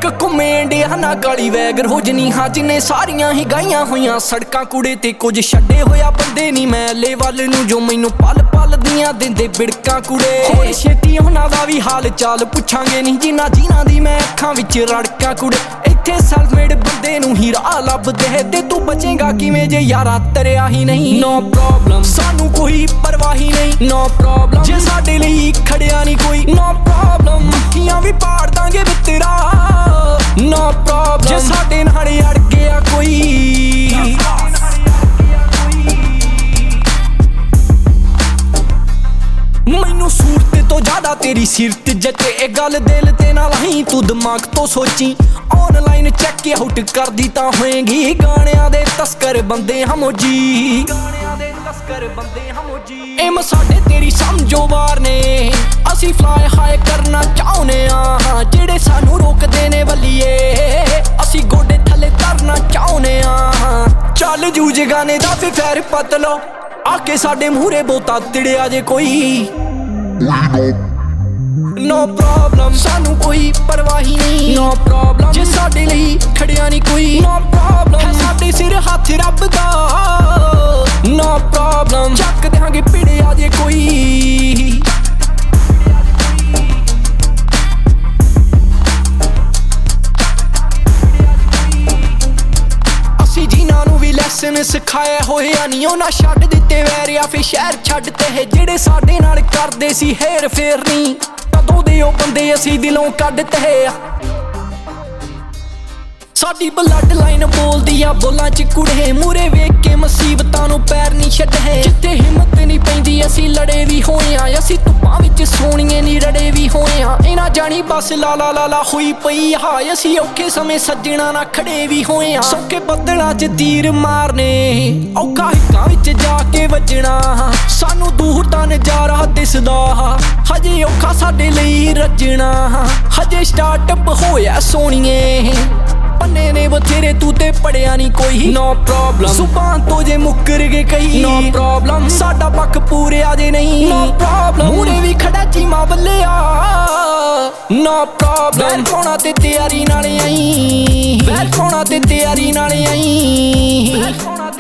ਇੱਕ ਘੁੰਮੇ ਇੰਡੀਆ ਨਾ ਕਾਲੀ ਵੈਗ ਰੋਜਨੀ ਹਾਂ ਜਿਨੇ ਸਾਰੀਆਂ ਹੀ ਗਾਈਆਂ ਹੋਈਆਂ ਸੜਕਾਂ ਕੁੜੇ ਤੇ ਕੁਝ ਛੱਡੇ ਹੋਇਆ ਬੰਦੇ ਨਹੀਂ ਮੈਲੇ ਵੱਲ ਨੂੰ ਜੋ ਮੈਨੂੰ ਪਲ ਪਲ ਦੀਆਂ ਦਿੰਦੇ ਬਿੜਕਾਂ ਕੁੜੇ ਹੋਏ ਛੇਤੀ ਉਹਨਾਂ ਦਾ ਵੀ ਹਾਲ ਚਾਲ ਪੁੱਛਾਂਗੇ ਨਹੀਂ ਜਿਨ੍ਹਾਂ ਦੀ ਮੈਂ ਅੱਖਾਂ ਵਿੱਚ ਰੜਕਾਂ ਕੁੜੇ ਇੱਥੇ ਸੈਲਫ ਮੇਡ ਬੰਦੇ ਨੂੰ ਹੀ ਰਾਹ ਲੱਭਦੇ ਤੇ ਤੂੰ ਬਚੇਗਾ ਕਿਵੇਂ ਜੇ ਯਾਰਾ ਤਰਿਆ ਹੀ ਨਹੀਂ ਨੋ ਪ੍ਰੋਬਲਮ ਸਾਨੂੰ ਕੋਈ ਪਰਵਾਹ ਹੀ ਨਹੀਂ ਨੋ ਪ੍ਰੋਬਲਮ ਜੇ ਸਾਡੇ ਲਈ ਖੜਿਆ ਨਹੀਂ ਕੋਈ ਨੋ ਪ੍ਰੋਬਲਮ ਮੱਖੀਆਂ ਵੀ ਪਾੜ ਦਾਂਗੇ ਬਿੱਤਰਾ ਨੋ ਪ੍ਰੋਬਲਮ ਜੇ ਸਾਡੇ ਨਾਲ ਅੜ ਗਿਆ ਕੋਈ ਮੈਨੂੰ ਸੂਰਤ ਤੋਂ ਜ਼ਿਆਦਾ ਤੇਰੀ ਸਿਰਤ ਜੱਟੇ ਇਹ ਗੱਲ ਦਿਲ ਤੇ ਨਾ ਲਾਹੀਂ ਤੂੰ ਦਿਮਾਗ ਤੋਂ ਸੋਚੀ ਆਨਲਾਈਨ ਚੈੱਕ ਆਊਟ ਕਰਦੀ ਤਾਂ ਹੋਏਗੀ ਗਾਣਿਆਂ ਦੇ ਤਸਕਰ ਬੰਦੇ ਹਮੋਜੀ ਏਮ ਸਾਡੇ ਤੇਰੀ ਸਮਝੋ ਵਾਰ ਨੇ ਅਸੀਂ ਫਲਾਈ ਹਾਈ ਕਰਨਾ ਚਾਹੁੰਦੇ ਆ ਜਿਹੜੇ ਸਾਨੂੰ ਰੋਕਦੇ ਨੇ ਵੱਲੀਏ ਅਸੀਂ ਗੋਡੇ ਥੱਲੇ ਤਰਨਾ ਚਾਹੁੰਦੇ ਆ ਚੱਲ ਜੂ ਜਗਾਨੇ ਦਾ ਵੀ ਫੈਰ ਪਤਲੋ ਆ ਕੇ ਸਾਡੇ ਮੂਹਰੇ ਬੋਤਾ ਤਿੜਿਆ ਜੇ ਕੋਈ ਨੋ ਪ੍ਰੋਬਲਮ ਸਾਨੂੰ ਕੋਈ ਪਰਵਾਹ ਹੀ ਨਹੀਂ ਨੋ ਪ੍ਰੋਬਲਮ ਜੇ ਸਾਡੇ ਲਈ ਖੜਿਆ ਨਹੀਂ ਕੋਈ ਨੋ ਪ੍ਰੋਬਲਮ ਹੈ ਸਾਡੇ ਸਿਰ ਹੱਥ ਰੱਬ ਦਾ ਨੋ ਪ੍ਰੋਬਲਮ ਚੱਕ ਦਿਆਂਗੇ ਪਿੜਿਆ ਜੇ ਕੋਈ ਅਸੀਂ ਜਿਨ੍ਹਾਂ ਨੂੰ ਵੀ ਲੈਸਨ ਸਿਖਾਏ ਹੋਇਆ ਨਹੀਂ ਉਹਨਾਂ ਛੱਡ ਦਿੱਤੇ ਵੈਰਿਆ ਫੇ ਸ਼ਹਿਰ ਛੱਡ ਤੇ ਜਿਹੜੇ ਸਾਡੇ ਨਾਲ ਕਰਦੇ ਸੀ ਹੇਰ ਫੇਰ ਨਹੀਂ ਕਦੋਂ ਦੇ ਉਹ ਬੰਦੇ ਅਸੀਂ ਦਿਲੋਂ ਕੱਢਤੇ ਸਾਡੀ ਬਲੱਡ ਲਾਈਨ ਬੋਲਦੀ ਆ ਬੋਲਾਂ ਚ ਕੁੜੇ ਮੂਰੇ ਵੇਖ ਕੇ ਮੁਸੀਬਤਾਂ ਨੂੰ ਪੈਰ ਨਹੀਂ ਛੱਡੇ ਜਿੱਥੇ ਹਿੰਮਤ ਨਹੀਂ ਪੈਂਦੀ ਅਸੀਂ ਲੜੇ ਵੀ ਹੋਏ ਆ ਅਸੀਂ ਧੁੱਪਾਂ ਵਿੱਚ ਸੋਹਣੀਏ ਨਹੀਂ ਰੜੇ ਵੀ ਹੋਏ ਆ ਇਹਨਾਂ ਜਾਣੀ ਬਸ ਲਾਲਾ ਲਾਲਾ ਹੋਈ ਪਈ ਆ ਅਸੀਂ ਔਖੇ ਸਮੇਂ ਸੱਜਣਾ ਨਾ ਖੜੇ ਵੀ ਹੋਏ ਆ ਸੌਕੇ ਬੱਦਲਾਂ ਚ ਤੀਰ ਮਾਰਨੇ ਔਖਾ ਹਿੱਕਾਂ ਵਿੱਚ ਜਾ ਕੇ ਵੱਜਣਾ ਸਾਨੂੰ ਦੂਰ ਦਾ ਨਜ਼ਾਰਾ ਦਿਸਦਾ ਹਜੇ ਔਖਾ ਸਾਡੇ ਲਈ ਰੱਜਣਾ ਹਜੇ ਸਟਾਰਟਅਪ ਹੋਇਆ ਸੋਹਣੀਏ ਪੰਨੇ ਨੇ ਬਥੇਰੇ ਤੂੰ ਤੇ ਪੜਿਆ ਨਹੀਂ ਕੋਈ ਨੋ ਪ੍ਰੋਬਲਮ ਸੁਬਾਨ ਤੋਂ ਜੇ ਮੁੱਕਰ ਗਏ ਕਈ ਨੋ ਪ੍ਰੋਬਲਮ ਸਾਡਾ ਪੱਖ ਪੂਰਿਆ ਜੇ ਨਹੀਂ ਨੋ ਪ੍ਰੋਬਲਮ ਮੂਰੇ ਵੀ ਖੜਾ ਚੀਮਾ ਬੱਲਿਆ ਨੋ ਪ੍ਰੋਬਲਮ ਵੈਰ ਪਾਉਣਾ ਤੇ ਤਿਆਰੀ ਨਾਲ ਆਈ ਵੈਰ ਪਾਉਣਾ ਤੇ ਤਿਆਰੀ ਨਾਲ ਆਈ